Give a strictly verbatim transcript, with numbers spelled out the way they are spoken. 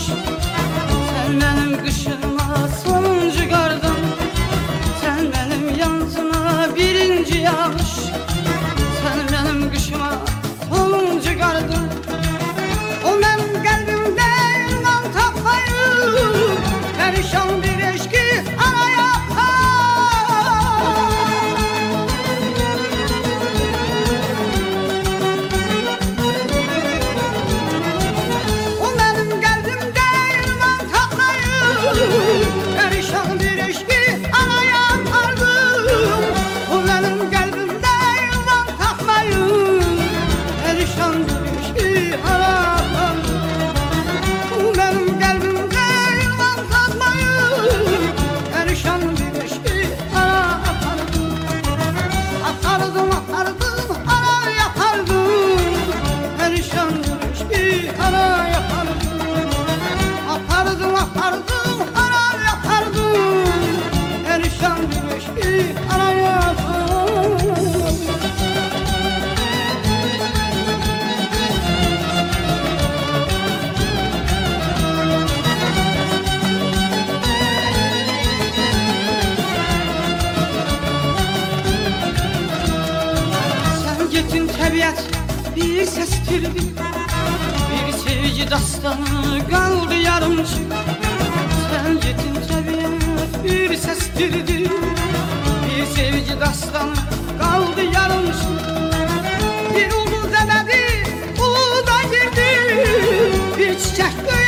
Sen benim kışıma sonuncu kardım, sen benim yansıma birinci yağış. Sen benim kışıma sonuncu kardım, o benim kalbimde iman tapmayı, perişan bir eşki araya perişan bir eşki araya aldım. O benim kalbimde yılan takmayı, perişan bir eşki araya aldım. O benim kalbimde yılan takmayı, perişan bir eşki araya aldım. Atardım atardım araya yapardım, perişan bir eşki araya yapardım. Atardım atardım perişan bir eşki araya sen gittin tabiat bir sestirdi, bir sevgi dastanı kaldı yarımcı. Sen gittin tabiat bir sestirdi, bir sevgi dastanı kaldı yarımcı. Bir ulduz demedi, uluda girdi, bir çiçek